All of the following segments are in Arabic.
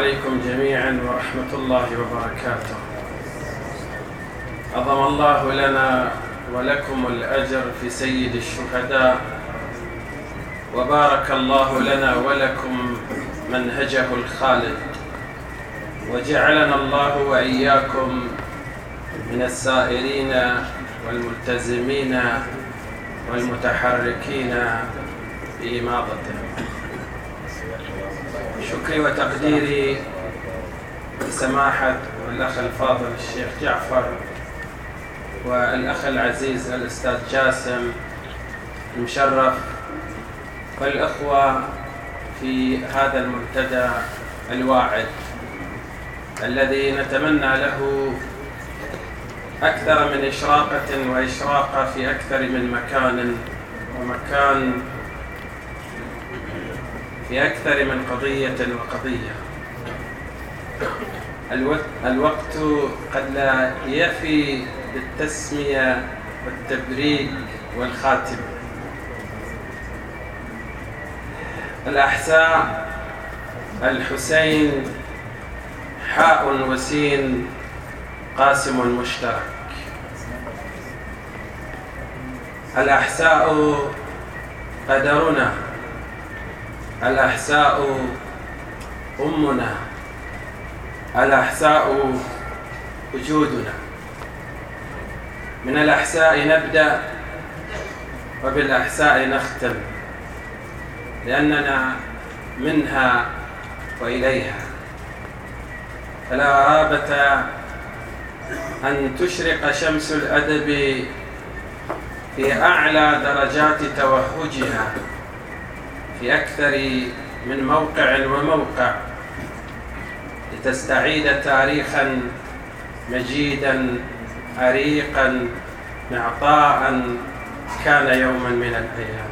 عليكم جميعا ورحمة الله وبركاته. عظم الله لنا ولكم الأجر في سيد الشهداء، وبارك الله لنا ولكم منهجه الخالد، وجعلنا الله وإياكم من السائرين والملتزمين والمتحركين بإماضته. شكري وتقديري لسماحة الأخ الفاضل الشيخ جعفر والأخ العزيز الأستاذ جاسم المشرف والأخوة في هذا المنتدى الواعد الذي نتمنى له أكثر من إشراقة وإشراقة في أكثر من مكان ومكان، في أكثر من قضية وقضية. الوقت قد لا يفي بالتسمية والتبريك والخاتم. الأحساء الحسين حاء وسين قاسم مشترك. الأحساء قدرنا، الأحساء أمنا، الأحساء وجودنا. من الأحساء نبدأ وبالأحساء نختم، لأننا منها وإليها. فلا غرابة أن تشرق شمس الأدب في أعلى درجات توهجها في أكثر من موقع وموقع، لتستعيد تاريخا مجيدا عريقا معطاء كان يوما من الأيام.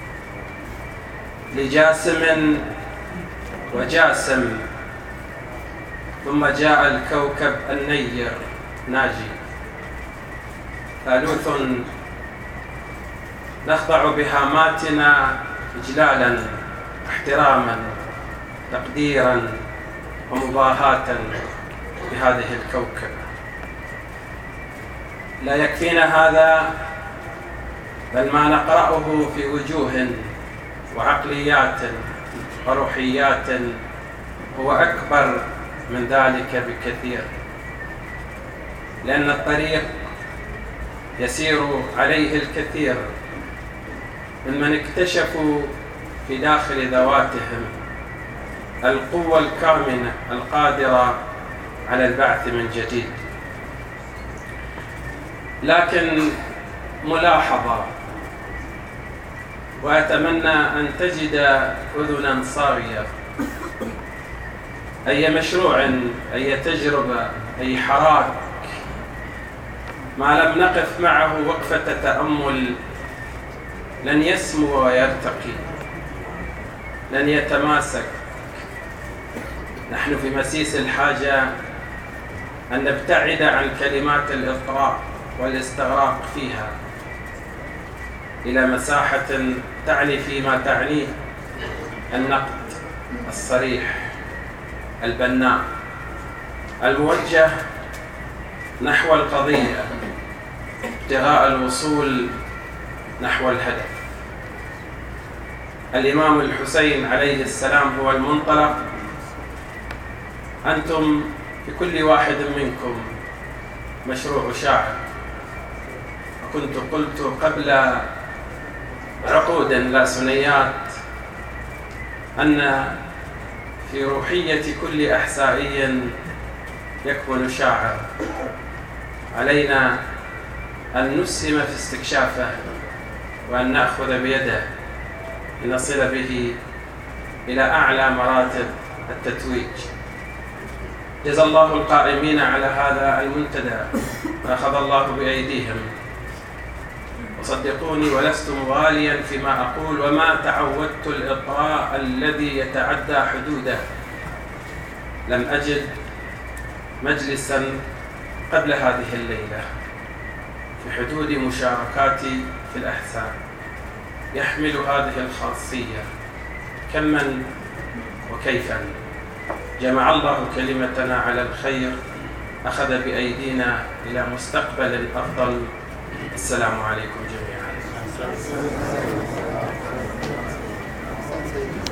لجاسم وجاسم، ثم جاء الكوكب النير ناجي، ثالوث نخضع بهاماتنا إجلالا واحتراما تقديرا ومباهاة بهذه الكوكب. لا يكفينا هذا، بل ما نقرأه في وجوه وعقليات وروحيات هو أكبر من ذلك بكثير، لأن الطريق يسير عليه الكثير ممن اكتشفوا في داخل ذواتهم القوة الكامنة القادرة على البعث من جديد. لكن ملاحظة، وأتمنى أن تجد أذنا صاغية. أي مشروع، أي تجربة، أي حراك ما لم نقف معه وقفة تأمل لن يسمو ويرتقي، لن يتماسك. نحن في مسيس الحاجة أن نبتعد عن كلمات الإطراء والاستغراق فيها إلى مساحة تعني فيما تعنيه النقد الصريح البناء الموجه نحو القضية، ابتغاء الوصول نحو الهدف. الإمام الحسين عليه السلام هو المنطلق. أنتم في كل واحد منكم مشروع شاعر. وكنت قلت قبل عقود لا سنيات أن في روحية كل أحسائي يكون شاعر. علينا أن نسهم في استكشافه وأن نأخذ بيده لنصل به إلى أعلى مراتب التتويج. جزا الله القائمين على هذا المنتدى، أخذ الله بأيديهم. وصدقوني ولست مغاليا فيما أقول، وما تعودت الإطراء الذي يتعدى حدوده. لم أجد مجلسا قبل هذه الليلة في حدود مشاركاتي في الأحساء يحمل هذه الخاصية كما وكيفا. جمع الله كلمتنا على الخير، أخذ بأيدينا إلى مستقبل أفضل. السلام عليكم جميعا.